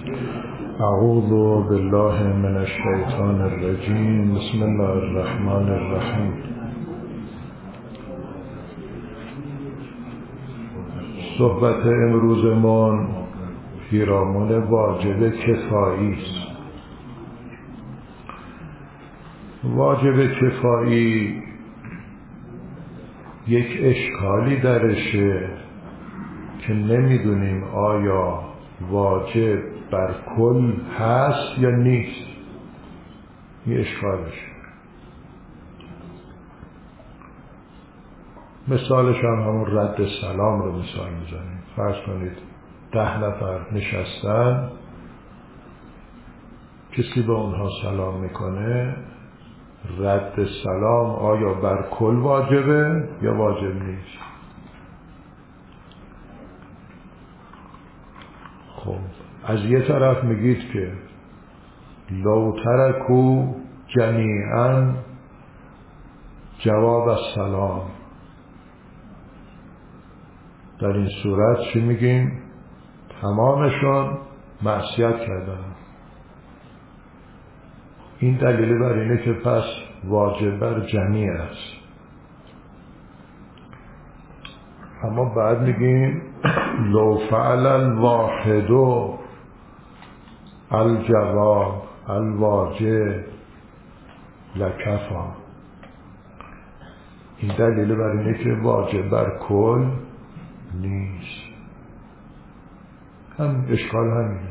اعوذ بالله من الشیطان الرجیم. بسم الله الرحمن الرحیم. صحبت امروزمان پیرامون واجب کفایی است. واجب کفایی یک اشکالی درشه که نمیدونیم آیا واجب بر کل هست یا نیست. این اشکالش. مثالش هم همون رد سلام رو مثال میزنیم. فرض کنید 10 نفر نشستن، کسی به اونها سلام میکنه، رد سلام آیا بر کل واجبه یا واجب نیست؟ خب از یه طرف میگید که لو ترکو جمیعا جواب السلام، در این صورت چی میگیم؟ تمامشون معصیت کردن. این دلیل بر اینه که پس واجب بر جمیع است. اما بعد میگیم لو فعل الواحد الجواب الواجب لکفا. این دلیل بر اینه که واجب بر کل نیست. هم اشکال همینه.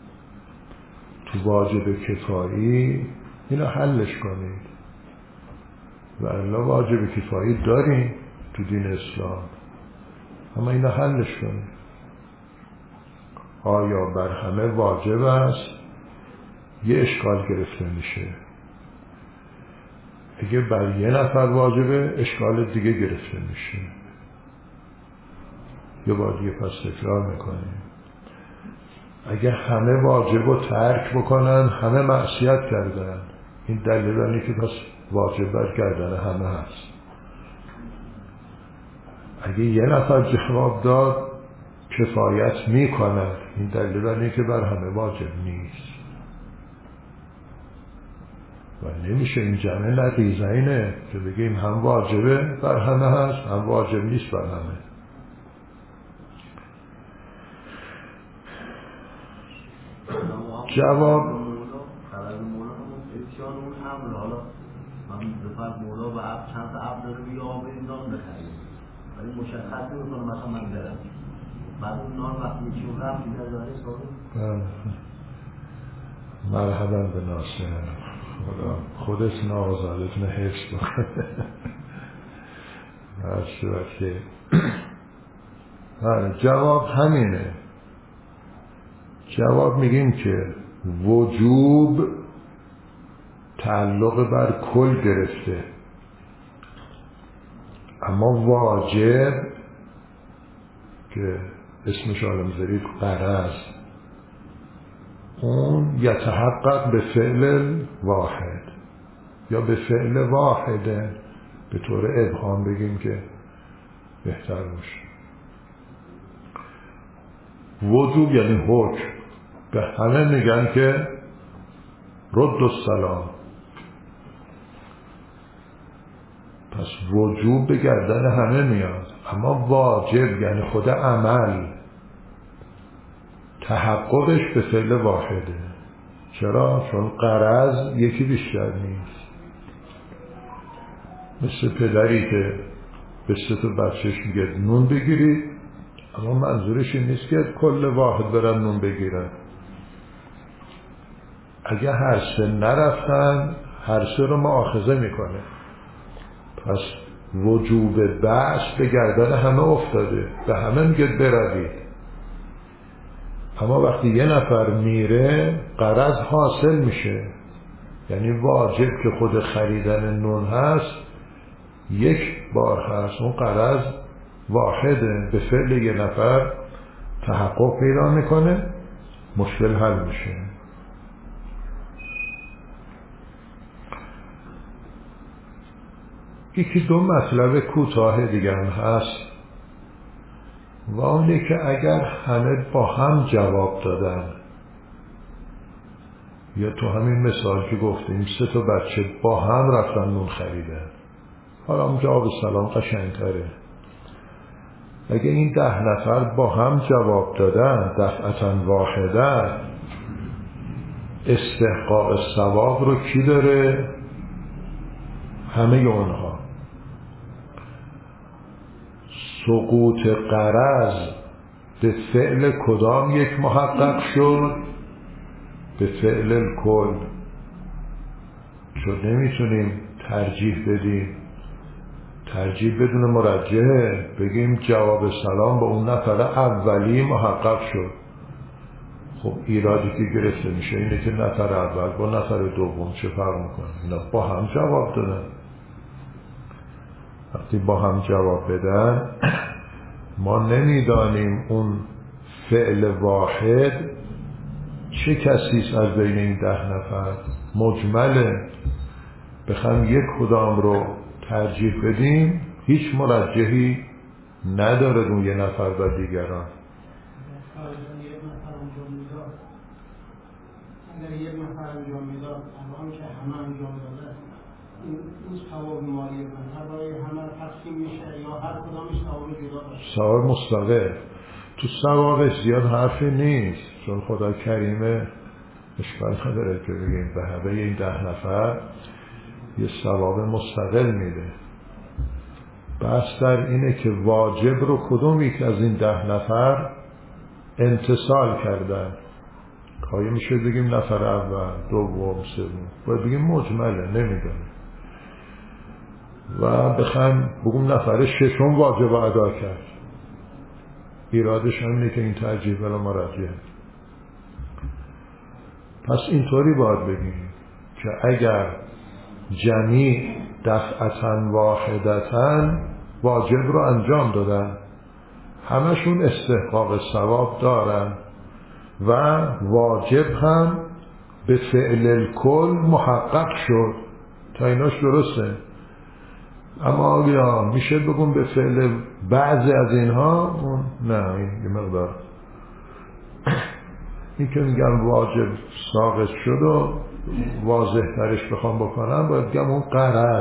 تو واجب کفایی اینو حلش کنید. و الا واجب کفایی داریم تو دین اسلام، اما اینو حلش کنید. آیا بر همه واجب است؟ یه اشکال گرفته میشه. اگه بر یه نفر واجبه، اشکال دیگه گرفته میشه. یه بار دیگه پس تکرار میکنیم. اگه همه واجب رو ترک بکنن، همه معصیت کردن. این دلیل اینه که پس واجب بر کردن همه هست. اگه یه نفر جواب داد کفایت میکنه، این دلیل اینه که بر همه واجب نیست. و نمیشه این جمع نقیضینه که بگیم هم واجبه بر همه هست، هم واجب نیست بر همه. جواب مولا و عبد چند تا عبد داره بگه آقا بریم نان بخریم، ولی مشخص نمی‌کنه مثلا من برم، بعد اون نان وقتی یکیون رفت دیگه داره حسابه. مرحبا به ناصر، خودت ناغزادتون حفظ بکنه. هر صورت که جواب همینه. جواب میگیم که وجوب تعلق بر کل گرفته، اما واجب که اسمش حالا میذارید غرض، اون یتحقق به فعل واحد یا به فعل واحده، به طور ابهام بگیم که بهتر باشه. وجوب یعنی حکم. به همه میگن که رد السلام. پس وجوب به گردن همه میاد، اما واجب یعنی خود عمل تحققش به فعل واحده. چرا؟ چون غرض یکی بیشتر نیست. مثل پدری که به سه تا بچهش میگه نون بگیرید، اما منظورش این نیست که کل واحد برن نون بگیرن. اگه هر سه نرفتن، هر سه رو مؤاخذه میکنه. پس وجوب بعث به گردن همه افتاده، به همه میگه بروید. اما وقتی یه نفر میره، غرض حاصل میشه. یعنی واجب که خود خریدن نون هست، یک بار هست، اون غرض واحده، به فعل یه نفر تحقق پیدا میکنه، مشکل حل میشه. یکی دو مطلب کوتاه دیگه هم هست و اونه که اگر همه با هم جواب دادن یا تو همین مثال که گفتیم 3 تا بچه با هم رفتن نون خریدن، حالا هم جواب سلام قشنگتره. اگه این 10 نفر با هم جواب دادن دفعتا واحدن، استحقاق ثواب رو کی داره؟ همه اونها. سقوط غرض به فعل کدام یک محقق شد؟ به فعل الکل. چون نمیتونیم ترجیح بدیم، ترجیح بدون مرجحه بگیم جواب سلام با اون نفر اولی محقق شد. خب ایرادی که گرفته میشه اینه که نفر اول با نفر دوم چه فرق میکنه؟ اینا با هم جواب دادن. وقتی با هم جواب بدن ما نمیدانیم اون فعل واحد چه کسیست از بین این 10 نفر. مجمله، بخوام یک کدام رو ترجیح بدیم هیچ مرجحی نداره اون یه نفر و دیگران. اگر یک نفر انجام میداد الان که همه انجام داده این ثواب مالی من برای همه تقسیم میشه یا هر کدامش ثواب جدا باشه؟ ثواب مستقل. تو ثوابش زیاد حرفی نیست، چون خدا کریمه اشکال نداره که بگیم به همه این 10 نفر یه ثواب مستقل میده. بحث در اینه که واجب رو کدوم یک از این 10 نفر امتثال کردن. آیا میشه بگیم نفر اول، دوم، سوم؟ باید بگیم مجمله، نمیدونه. و بخوام بگم نفر ششم واجب ادا کرد، ایرادش همینه که این ترجیح بلا مرجحه. پس اینطوری باید بگیم که اگر جمیع دفعتاً واحدتاً واجب رو انجام دادن، همشون استحقاق ثواب دارن و واجب هم به فعل الکل محقق شد. تا ایناش درسته. اما آیا میشه بگم به فعل بعضی از اینها؟ نه، این یه مقدار این که میگم واجب ساقط شد و واضح ترش بخوام بکنم باید بگم اون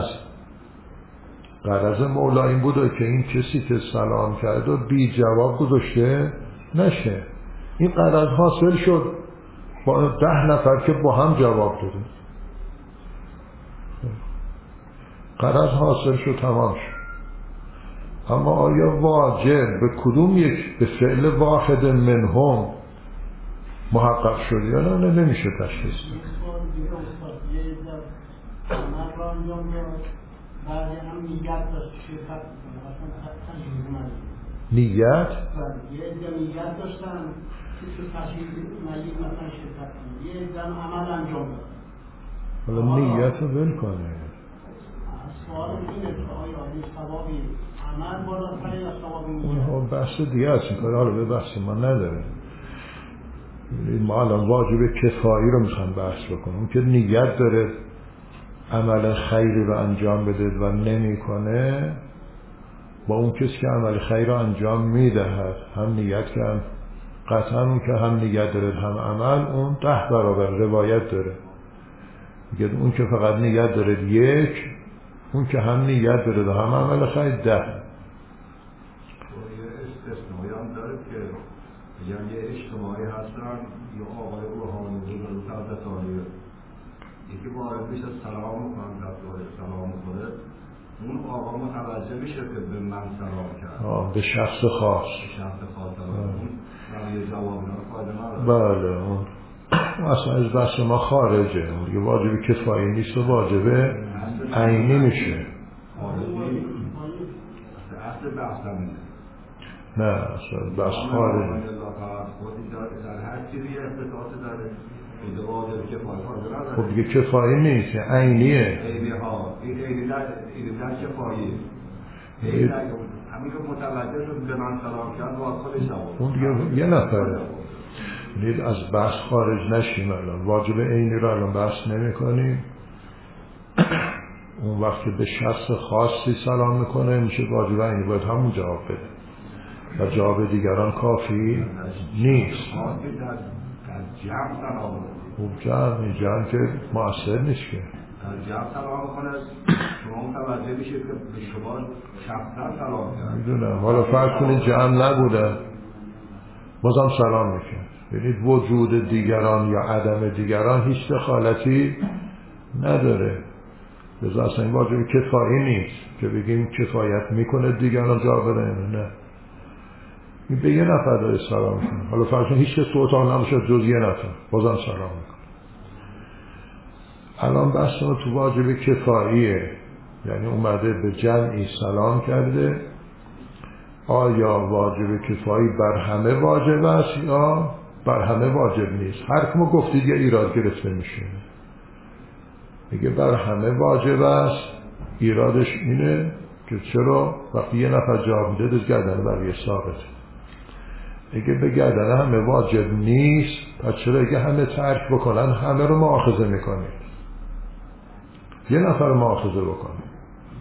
غرض مولا این بوده که این کسی که سلام کرد و بی جواب گذاشته نشه. این غرض حاصل شد با 10 نفر که با هم جواب داده. غرض حاصل شد، تمام شد. اما آیا واجب به کدوم یک به فعل واحد منهم محقق شد یا نه؟ نمیشه تشخیص داد. نیت؟ نیت داشتن که تشخیص مجید مثلا شرکت کنه، یه دم عمل انجام داد. حالا نیت رو ول کنه. سوال اینه که آیا این ثوابی عمل بالاتر یا ثواب نیت؟ اون بحث دیگه است، این کار حالا به بحث ما نداره. ما الان واجب کفایی رو میخوام بحث بکنم. اون که نیت داره عمل خیری رو انجام بده و نمیکنه، با اون کسی که عمل خیر رو انجام میدهد هم نیت کرد، قطعا اون که هم نیت داره هم عمل اون 10 برابر روایت داره. میگه اون که فقط نیت داره 1، اون که هم نیت داره و هم عمل خیر 10. یه استثنایی هم داره که یعنی یه اجتماعی هستن یا آقای روحانی بود در تاریخ یکی وارد میشه سلام میکنن، در سلام میکنه، اون آقا متوجه میشه که به من سلام کرد، به شخص خاص، اون یه جواب نفایده نداره. بله، اون اصلا از بحث ما خارجه. اون دیگه واجب کفایی نیست و واجب عینی میشه. اصل بحث هم نیست. نه، اصلا بحث خارجه. هر چیزی اختصاص داره. خب دیگه کفایی نیست، عینیه. عینی ها، این در کفایی. همین که متوجه شد به من سلام کرد و خودش جواب. اون دیگه یه نفره. لید از بحث خارج نشیم. الان واجب عینی رو الان بحث نمی کنیم. اون وقت که به شخص خاصی سلام میکنه میشه واجب عینی، باید همون جواب بده و جواب دیگران کافی نیست. جمع سلام کنه. جمع که مؤثر نیست که. جمع سلام کنه شما متوجه میشید که به شما شخصا سلام کرد. میدونم. حالا فرض کنید جمع نبودن بازم سلام میکرد. یعنی وجود دیگران یا عدم دیگران هیچ دخالتی نداره. لذا اصلا این واجب کفایی نیست که بگیم کفایت میکنه دیگران جا برن. نه، این به یه نفر داره سلام میکنه. حالا فرض کنید هیچ کس تو اتاق نباشه جز یه نفر بازم سلام میکنه. الان بحث ما تو واجب کفاییه، یعنی اومده به جمعی سلام کرده. آیا واجب کفایی بر همه واجب است یا بر همه واجب نیست؟ هر که ما گفتید یه ایراد گرفته میشه. میگه بر همه واجب است. ایرادش اینه که چرا وقتی یه نفر جواب میده گردن برای ثابت. اگه به گردن همه واجب نیست پس چرا اگه همه ترک بکنن همه رو مؤاخذه میکنید؟ یه نفر مؤاخذه بکنید.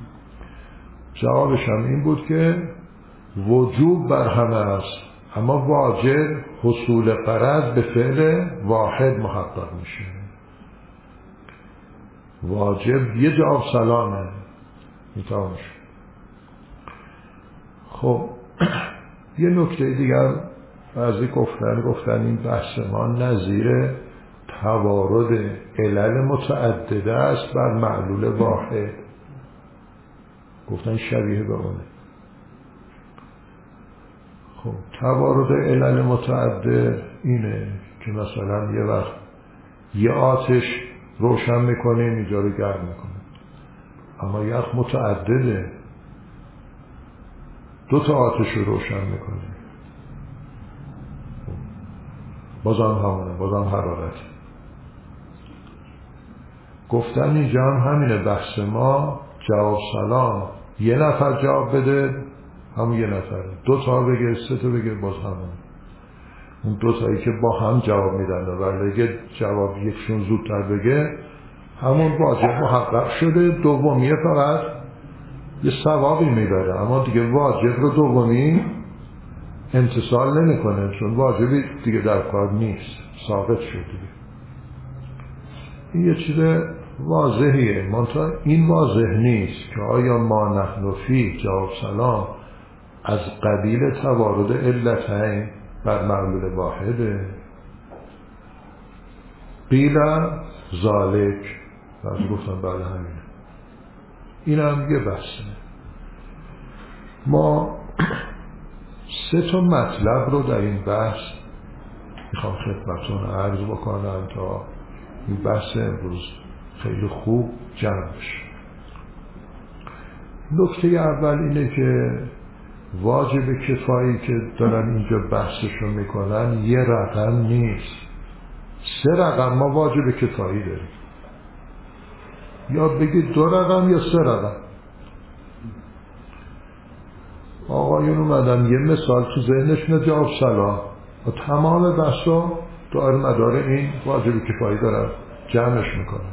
جوابش هم این بود که وجوب بر همه است، اما واجب حصول غرض به فعل واحد محقق میشه. واجب یه جواب سلامه میتوان شد. خب یه نکته دیگر بعضی گفتن این بحث ما نظیر توارد علل متعدده است بر معلول واحد. گفتن شبیه به اونه. خب توارد علل متعدد اینه که مثلا یه وقت یه آتش روشن میکنیم اینجا رو گرم میکنیم، اما یخ متعدده، دو تا آتش رو روشن میکنیم بازم همونه، بازم حرارت. گفتن اینجا هم همینه. بحث ما جواب سلام یه نفر جواب بده همون یه نفره، دو تا بگه سه تا بگه باز همون. اون دو تایی که با هم جواب میدن ولی اگه جواب یکشون زودتر بگه همون واجب محقق شده، دومیه فقط یه ثوابی میبره، اما دیگه واجب رو دومی امتصال نمیکنه چون واجبی دیگه در کار نیست، ثابت شد دیگه. این یه چیز واضحیه. منتها این واضح نیست که آیا ما نحن فی جواب سلام از قبیل توارد علتین بر معلول واحده. قیل ذالک، از گفتم بعد همینه. این هم یه بحثه. ما سه تا مطلب رو در این بحث میخوام خدمتتون عرض بکنم تا این بحث امروز خیلی خوب جمع بشه. نکته اول اینه که واجب کفایی که دارن اینجا بحثشو میکنن یه رقم نیست، سه رقم ما واجب کفایی داریم. یا بگید دو رقم یا سه رقم. آقایون اومدن یه مثال تو ذهنشون جواب سلام و تمام بحثا دار مدار این واجب کفایی دارن جمعش میکنن.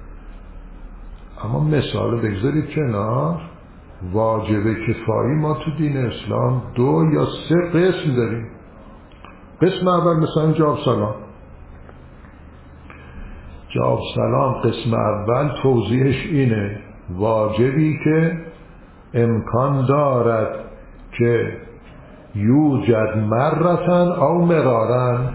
اما مثال بگذارید کنار. واجب کفایی ما تو دین اسلام دو یا سه قسم داریم. قسم اول مثلا جواب سلام. جواب سلام قسم اول توضیحش اینه واجبی که امکان دارد که یوجد مرتن او مرارن.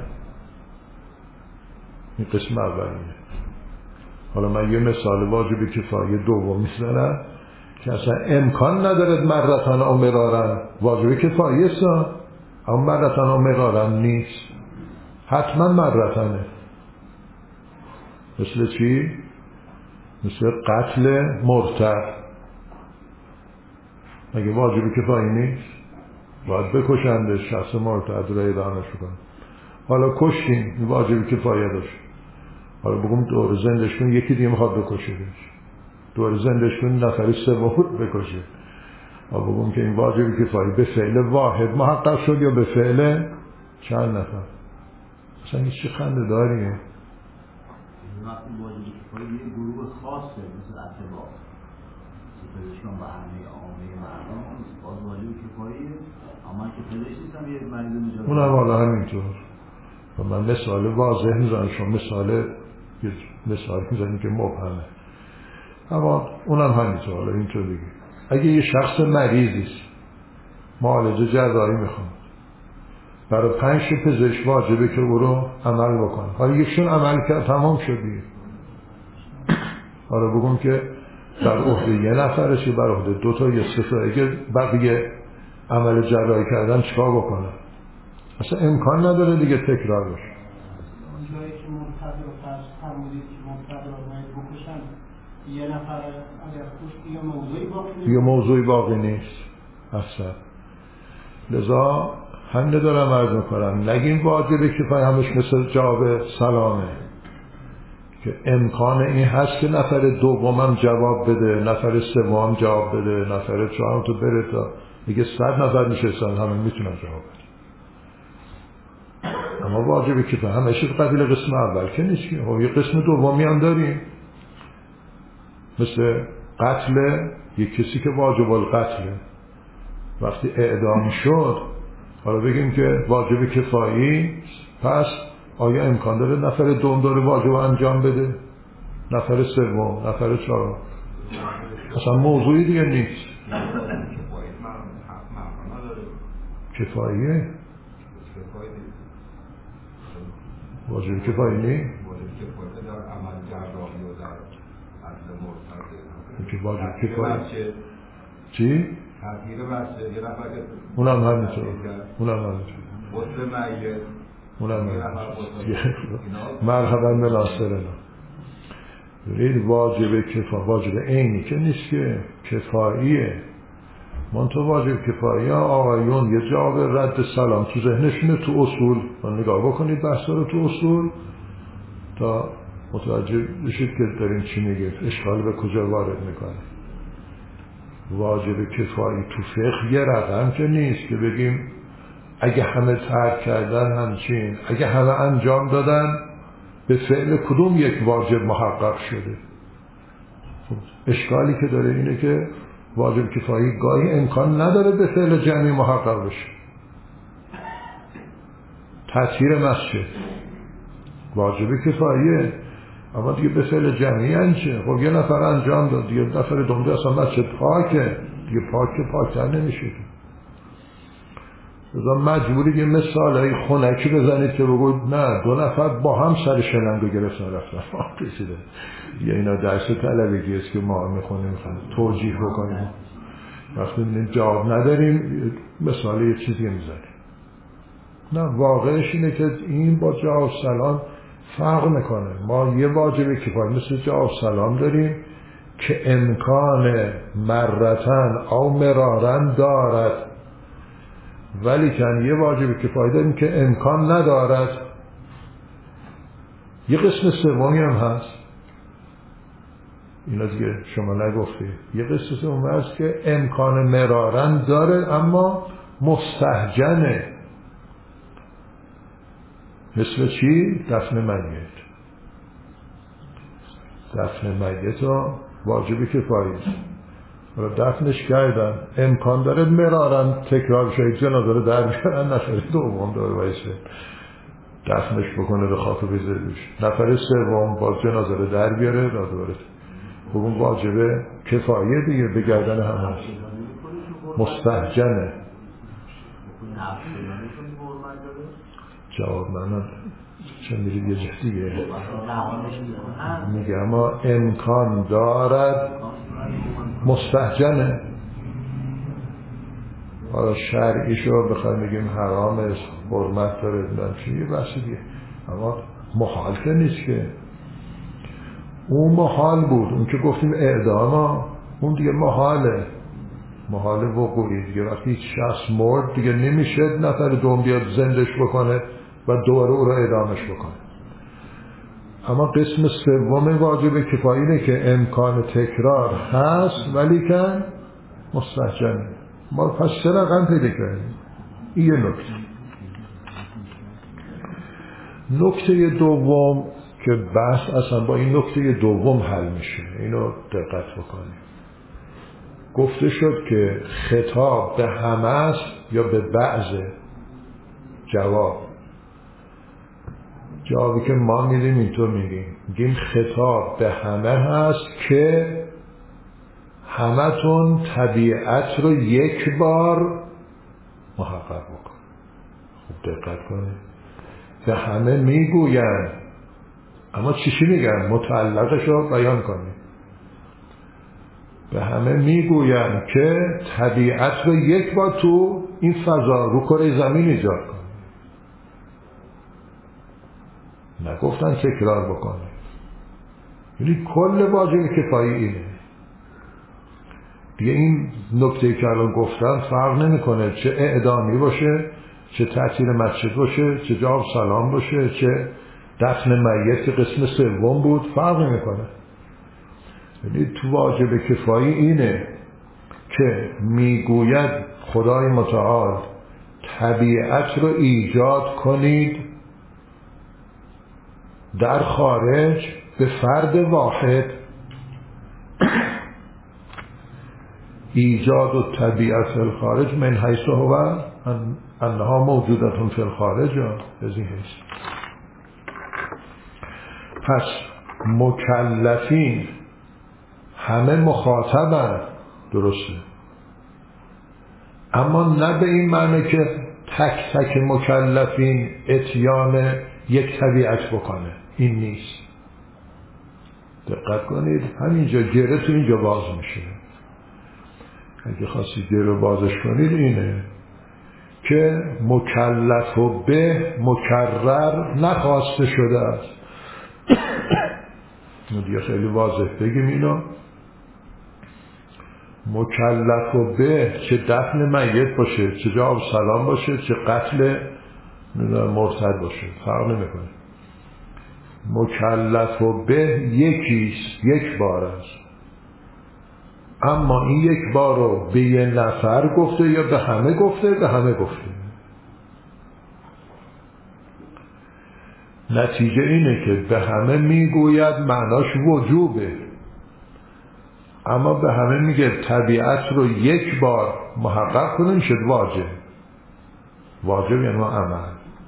این قسم اولینه. حالا من یه مثال واجب کفایی دوم میزنم که اصلا امکان ندارد مرتن او مرارن. واجب کفایی است اما مرتن او مرارن نیست، حتما مرتنه. مثل چی؟ مثل قتل مرتد. مگه واجب کفایی نیست؟ باید بکشندش، شخص مرتد رو اعدامش کنن. حالا کشتیم، این واجب کفایی داشت. حالا بگم دور زندش کن یکی دیگه میخواد بکشیدش، دور زندش کن نفری سوم بکشه. حالا بگم که این واجب کفایی به فعل واحد محقق شد یا به فعل چند نفر. اصلا هیچ چی خنده داریه. وقتی واجب کفایی یه گروه خاصه مثل اتباع پزشکان و همه عامه مردم باز واجب کفاییه، اما که پزشک نیستم یه مریض مجاز اونم حالا همینطور و من مثال واضح میزنم، شما مثال میزنیم که مبهمه، اما اونم همینطور. حالا اینطور بگیم اگه یه شخص مریضیست معالجه جراحی میخواد، برای 5 پزشک واجبه که او رو عمل بکنه. حالا یکشون عمل کرد تمام شدی، حالا بگم که بر عهده یه نفرش بر عهده 2 تا یا 3 تا، اگه بقیه عمل جراحی کردن چیکار بکنه؟ اصلا امکان نداره دیگه تکرار بشه. اونجایی که منتظر فرض فرمودید که منتظر باید بکشن یه نفر اگر کشت یه موضوعی باقی نیست اصلا. لذا هم ندارم عرض میکنم نگیم واجبه کفایه همش مثل جواب سلامه که امکان این هست که نفر دومم جواب بده، نفر سوم جواب بده، نفر چهارم تو بره تا دیگه 100 نفر میشستن همه میتونن جواب بده. اما واجبه کفایه همش قبیل قسم اول که نیست که یه قسم دومی هم داریم، مثل قتل یک کسی که واجب القتله وقتی اعدام شد، حالا بگیم که واجب کفایی، پس آیا امکان داره نفر دوم داره واجب انجام بده، نفر سوم، نفر چهارم؟ اصلا موضوعی دیگه نیست. کفاییه واجب کفایی نیست که واجب کفایی چی؟ اونم همینطور مرحبا به ناصرنا. ببینید واجب کفایی واجب عینی که نیست که کفاییه. منطقه واجب کفایی آقایون یه جواب رد سلام تو ذهنشونه تو اصول من نگاه بکنید بحثا رو تو اصول تا متوجه بشید که داریم چی میگه، اشکال به کجا وارد میکنه. واجب کفایی تو فقه یه رقم که نیست که بگیم اگه همه ترک کردن همچین، اگه همه انجام دادن به فعل کدوم یک واجب محقق شده. اشکالی که داره اینه که واجب کفایی گاهی امکان نداره به فعل جمعی محقق بشه. تطهیر مسجد واجب کفاییه اما دیگه به فعل جمعی انچه، خب یه نفر انجام داد دیگه نفر دوم اصلا مسجد پاکه دیگه، پاکتر نمیشه. لذا مجبوری یه مثالای خنکی بزنید که بگوید نه 2 نفر با هم سر شلنگو گرفتن رفتن کشیده. یا اینا درس طلبگی است که ما میخونیم توجیه بکنیم، وقتی میدونیم جواب نداریم مثال یه چیزی میزنیم. نه واقعش اینه که این با جواب سلام فرق میکنه. ما یه واجب کفایی مثل جواب سلام داریم که امکان مرتن او مرارن دارد، ولی که یه واجب کفایی داریم که امکان ندارد. یه قسم سومی هم هست، اینا دیگه شما نگفتی. یه قسم سومی هست که امکان مرارن داره اما مستهجنه. مثل چی؟ دفن میت. دفن میت ها واجب کفایی است. دفنش کردن امکان داره مرارن تکرار شاید جنازه رو در بیارن، نفر دوم داره وایسه دفنش بکنه به خاک بذاریش، نفر سوم باز جنازه رو در بیاره را دوباره. خب اون واجبه کفاییه دیگه، به گردن همه مستهجنه. جواب من چون میرید یه جه دیگه میگه اما امکان دارد مستهجنه. حالا شرعیشو بخوایم بگیم حرامه حرمت داره چیه بحثی دیگه، اما محال که نیست که. اون محال بود، اون که گفتیم اعدام اون دیگه محال وقوعی دیگه. وقتی هیچ شخص مرد دیگه نمیشه نفر دوم بیاد زندش بکنه و دوباره او را اعدامش بکنه. اما قسم سوم واجب کفایی اینه که امکان تکرار هست ولی که مستهجنه. ما پس 3 رقم پیدا کردیم. این یه نکته دوم که بحث اصلا با این نکته دوم حل میشه، اینو دقت بکنیم. گفته شد که خطاب به همه است یا به بعضه. جواب جوابی که ما میدیم اینطور میگیم خطاب به همه هست که همتون طبیعت رو یک بار محقق بکن. خوب دقت کنید، به همه میگوین، اما چی میگن؟ متعلقش رو بیان کنید. به همه میگوین که طبیعت رو یک بار تو این فضا رو کره زمین ایجاد کنید. نگفتن تکرار بکنید. یعنی کل واجب کفایی اینه دیگه. این نکته که الان گفتم فرق نمیکنه چه اعدامی باشه، چه تعطیل مسجد باشه، چه جواب سلام باشه، چه دفن میت که قسم سوم بود، فرق نمیکنه. یعنی تو واجب کفایی اینه که میگوید خدای متعال طبیعت رو ایجاد کنید در خارج به فرد واحد. ایجاد و طبیعت فی الخارج من حیث هو انها موجودتون فی الخارج از این حیث. پس مکلفین همه مخاطبن، درسته، اما نه به این معنی که تک تک مکلفین اتیان یک طبیعت بکنه، این نیست. دقت کنید، همینجا گره تو اینجا باز میشه. اگه خواستید گره بازش کنید اینه که مکلف و به مکرر نخواسته شده است. دیگه خیلی واضح بگیم اینو، مکلف و به چه دفن میت باشه، چه جواب سلام باشه، چه قتل مرتد باشه، فرق نمیکنه. مکلف و به یکیست، یک بار است، اما این یک بار رو به یه نفر گفته یا به همه گفته؟ به همه گفته. نتیجه اینه که به همه میگوید معناش وجوبه، اما به همه میگه طبیعت رو یک بار محقق کنیم شد واجب. واجب یعنی عمل.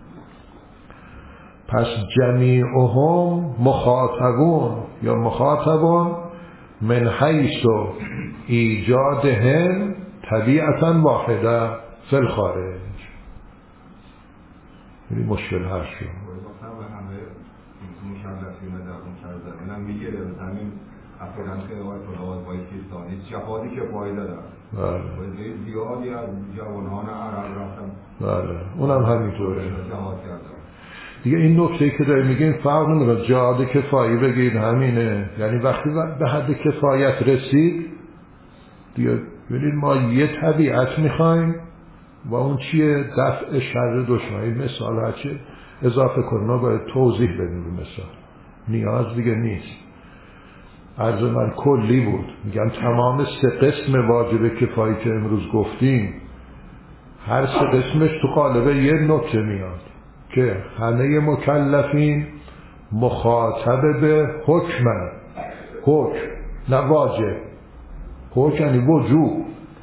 پس جمیعهم مخاطبون یا مخاطبون من حیث ایجادهم طبیعتا واحده فی الخارج. یعنی مشکل هر شد اینم میگه زمین افرادن که آقای طلعات باید کیستانی جهادی که فایده دارن. بله. زیادی از جوانان عرب رفتن. بله. اونم همینطوره. جهاد کردن. دیگه این نکته که داری میگین فرق نمیکنه، جهاد کفایی بگید همینه. یعنی وقتی به حد کفایت رسید دیگه ببینید ما یه طبیعت میخوایم و اون چیه؟ دفع شر دشمنی. مثال هرچه اضافه کنیم باید توضیح بدیم. مثال نیاز دیگه نیست. عرض من کلی بود. میگم تمام 3 قسم واجب کفایی که امروز گفتیم هر 3 قسمش تو قالب یه نکته میاد که همه مکلفین مخاطب به حکمن. حکم نه واجب. حکم یعنی وجوب.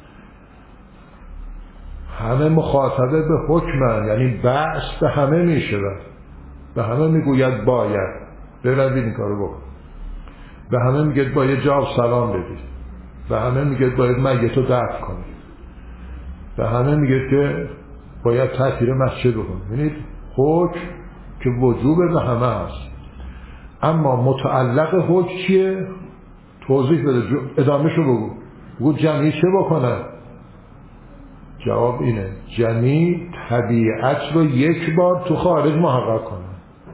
همه مخاطبه به حکمن یعنی بحث به همه میشه، به همه میگوید باید بروید این کارو بکن، به همه میگه باید جواب سلام بدید، به همه میگه باید میت رو دفن کنید، به همه میگه که باید تعطیل مسجد بکنید. ببینید حکم که وجوب به همه هست، اما متعلق حکم چیه؟ توضیح بده، ادامهشو بگو جمعی چه بکنن؟ جواب اینه جمعی طبیعت رو یک بار تو خارج محقق کنن.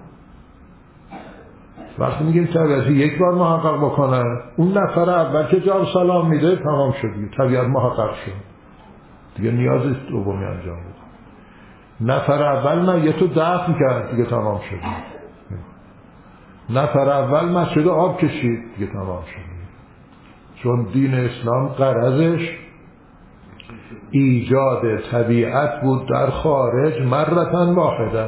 وقتی میگیم طبیعت یک بار محقق بکنن، اون نفر اول که جواب سلام میده تمام شد، طبیعت محقق شد دیگه، نیاز دومی انجام بده. نفر اول میت رو دفن کرد دیگه تمام شد. نفر اول مسجد آب کشید دیگه تمام شد. چون دین اسلام غرضش ایجاد طبیعت بود در خارج مرتن واحده.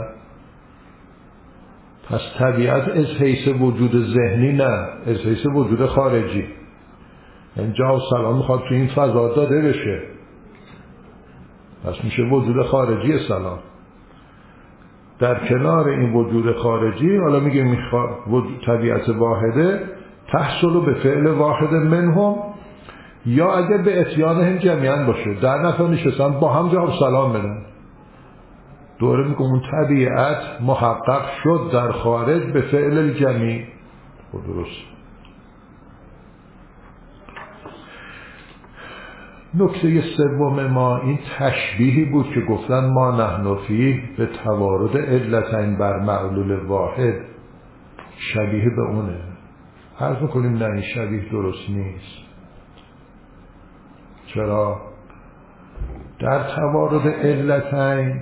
پس طبیعت از حیث وجود ذهنی نه، از حیث وجود خارجی. اینجا سلام میخواد تو این فضا داده بشه، پس میشه وجود خارجی سلام. در کنار این وجود خارجی، حالا میگه طبیعت واحده، تحصل به فعل واحد منهم، یا اگه به اتیانهم جمعیان باشه، در نفر نشستن با هم جواب سلام بدن، دوره میگه اون طبیعت محقق شد در خارج به فعل الجمعی. خب درست. نکته سوم ما این تشبیهی بود که گفتن ما نحن فیه به توارد علتین بر معلول واحد، شبیه به اونه. حرف میکنیم نه این شبیه درست نیست. چرا؟ در توارد علتین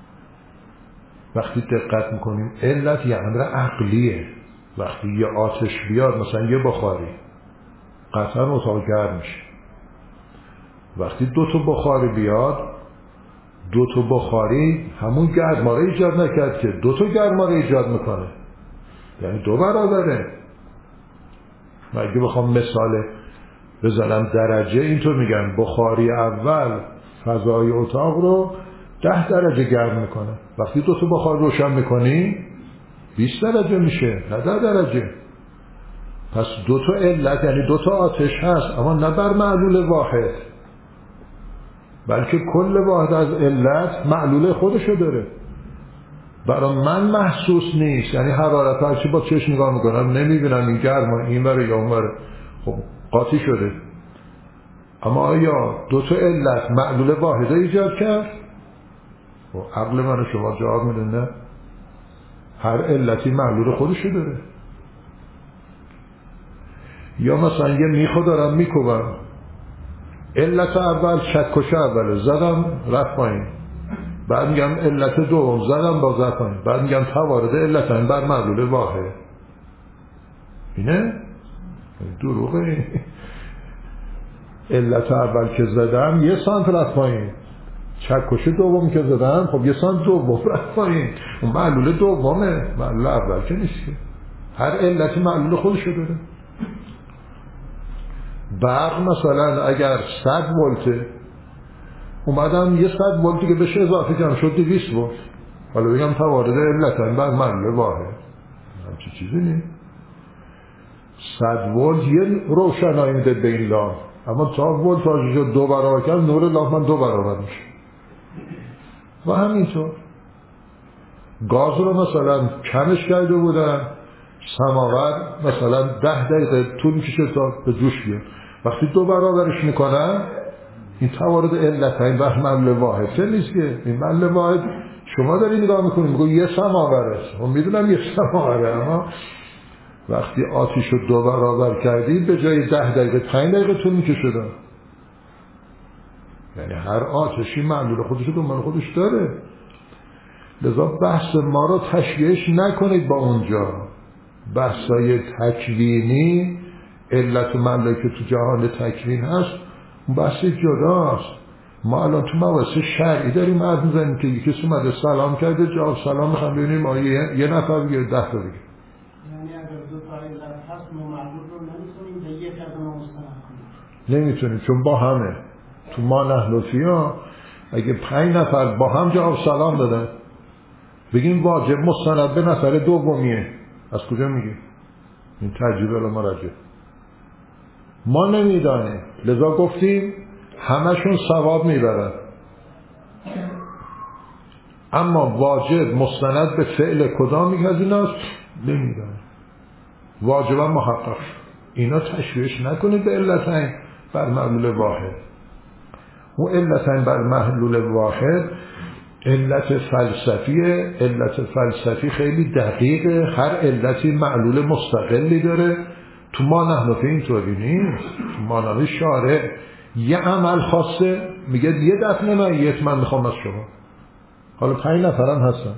وقتی دقت میکنیم علت یه امر عقلیه. وقتی یه آتش بیاد، مثلا یه بخاری، قطعا اتاق گرم میشه. وقتی دو تا بخاری بیاد، دو تا بخاری همون گرماره ایجاد نکرد که دو تا گرماره ایجاد میکنه، یعنی دو برابره. من اگه بخوام مثال بزنم درجه، اینطور میگن بخاری اول فضای اتاق رو 10 درجه گرم میکنه، وقتی دو تا بخار روشن میکنی 20 درجه میشه، نه 10 درجه. پس دو تا علت یعنی دو تا آتش هست، اما نه بر معلول واحد، بلکه کل واحد از علت معلول خودشو داره. برای من محسوس نیست، یعنی حرارت هرچی با چشم نگاه میکنم نمیبینم این گرمه این بره یا اون بره، خب قاطی شده. اما آیا دو تا علت معلول واحده ایجاد کرد؟ خب عقل من و شما جواب میده نه، هر علتی معلول خودشو داره. یا مثلا یه میخو دارم میکوبم، علت اول چکش اوله، زدم رفت پایین، بعد میگم علت دوم زدم باز رفت پایین، بعد میگم توارد علتین بر معلول واحد. اینه دروغه. علت اول که زدم 1 سانت رفت پایین، چکش دوم که زدم خب 1 سانت دوم رفت پایین، اون معلول دومه، معلول اول که نیست که. هر علتی معلول خودشو داره. برق مثلا اگر 100 ولته، اومدم 100 ولتی که بشه اضافه کردم شد 200 ولت، حالا بگم توارد علتین بر معلول واحد، همچی چیزی نیست. 100 ولت یه روشنایی میده به این لامپ، اما تا ولتاژش رو 2 برابر کرد نور لامپ من 2 برابر میشه. و همینطور گاز رو مثلا کمش کرده بودن، سماور مثلا 10 دقیقه طول میکشه تا به جوش بیاد، وقتی 2 برابرش میکنن این توارد علتین بر معلول واحد چه نیست که. این معلول واحد شما داری نگاه میکنید میگو یه سماوره، من میدونم یه سماوره، اما وقتی آتیش رو 2 برابر کردید به جای 10 دقیقه 5 دقیقه طول میکشه. یعنی هر آتشی معلول خودش دنبال خودش داره. لذا بحث ما رو تشبیهش نکنید با اونجا. بحثای تکوینی، علت و معلولی که تو جهان تکوین هست اون بحث جداست. ما الان تو مباحث شرعی داریم حرف میزنیم که یکی کسی اومده سلام کرده جواب سلام میخوام ببینیم آیه یه نفر بگه 10 تا بگه. یعنی اگر 2 تا علت هست ما معلول رو نمیتونیم به یک از اونها مستند کنیم. نمیتونیم، چون با همه. تو ما نحن فیها اگه 5 نفر با هم جواب سلام دادن بگیم واجب مستند به نفر دومیه، از کجا میگه؟ این ترجیب المراجع ما نمیدانه، لذا گفتیم همشون ثواب میبرن. اما واجب مستند به فعل کدام یک از ایناست نمیدانه. واجبا محقق اینا تشویش نکنید به علتین بر معلول واحد. و علتین بر معلول واحد علت فلسفیه. علت فلسفی خیلی دقیقه، هر علتی معلول مستقلی داره. تو ما نحن فیه اینطوری نیست. تو ما نحن شارع یه عمل خاصه میگه یه دفن میت من میخوام از شما، حالا 5 نفرم هستن،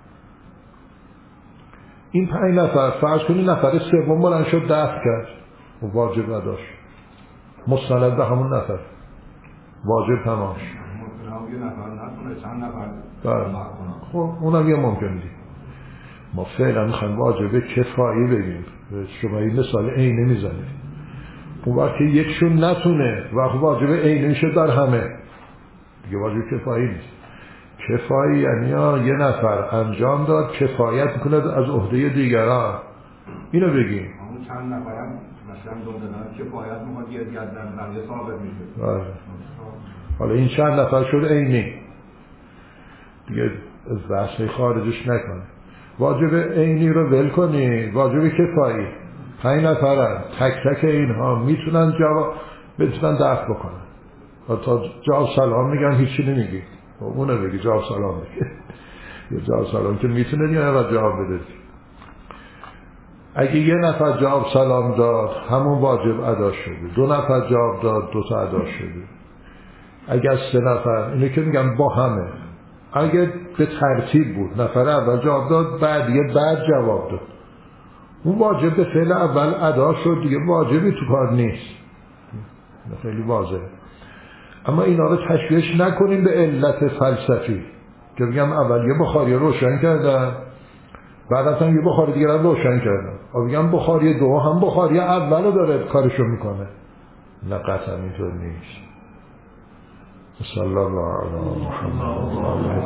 این 5 نفر فرض کنی نفر سوم بلند شد دفن کرد و واجب نداشت، مستند به همون نفر واجب تمام شد. یه نفر نتونه چند نفر خب اونم یه ممکن دید. ما فعلا میخوایم واجب کفایی بگیم، شما این مثال عینه میزنید، اون وقت که یکشون نتونه وقت واجب عینه میشه در همه دیگه واجب کفایی نیست. کفایی یعنی یه نفر انجام داد کفایت میکنه از عهده دیگران. اینو بگیم. اون چند نفرم مثلا دادن کفایت میکنه یه دیگر در بقیه ثابت میشه. حالا این چند نفر شد عینی دیگه از بحث خارجش نکنه. واجب عینی رو ول کنی، واجب کفایی 5 نفرن، تک تک اینها میتونن بتونن دفع بکنن. تا جواب سلام میگن هیچی نمیگی، اونو بگی جواب سلام بگی. یه جواب سلام که میتونه دیگه نباید جواب بده. اگه یه نفر جواب سلام داد همون واجب ادا شده، 2 نفر جواب داد 2 تا ادا شده. اگر 3 نفر، اینو که میگم با همه، اگه به ترتیب بود نفر اول جواب داد بعد جواب داد، اون واجب به فعل اول ادا شد دیگه، واجبی تو کار نیست. خیلی واضحه. اما اینا رو تشویش نکنیم به علت فلسفی که بگم اول یه بخاری روشن کردن بعد اصلا یه بخاری دیگر رو روشن کردن، بگم بخاری دو هم بخاری اول رو داره کارشو میکنه. نه قطعا اینطور نیست. صلی الله علیه و